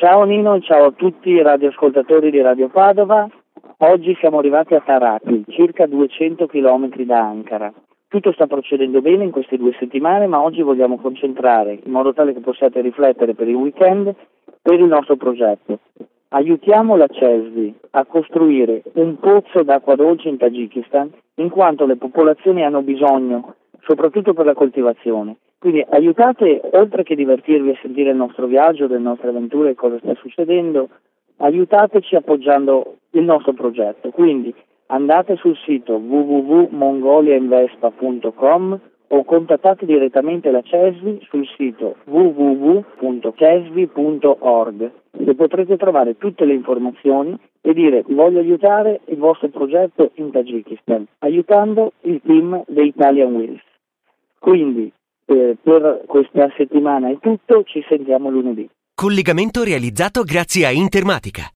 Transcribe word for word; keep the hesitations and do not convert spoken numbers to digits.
Ciao Nino e ciao a tutti i radioascoltatori di Radio Padova. Oggi siamo arrivati a Tarakli, circa duecento chilometri da Ankara. Tutto sta procedendo bene in queste due settimane, ma oggi vogliamo concentrare in modo tale che possiate riflettere per il weekend per il nostro progetto. Aiutiamo la CESVI a costruire un pozzo d'acqua dolce in Tagikistan, in quanto le popolazioni hanno bisogno, soprattutto per la coltivazione. Quindi aiutate, oltre che divertirvi a sentire il nostro viaggio, le nostre avventure e cosa sta succedendo, aiutateci appoggiando il nostro progetto. Quindi andate sul sito w w w punto mongoliainvespa punto com o contattate direttamente la CESVI sul sito w w w punto cesvi punto org, dove potrete trovare tutte le informazioni e dire voglio aiutare il vostro progetto in Tagikistan, aiutando il team di Italian Wheels. Quindi eh, per questa settimana è tutto, ci sentiamo lunedì. Collegamento realizzato grazie a Intermatica.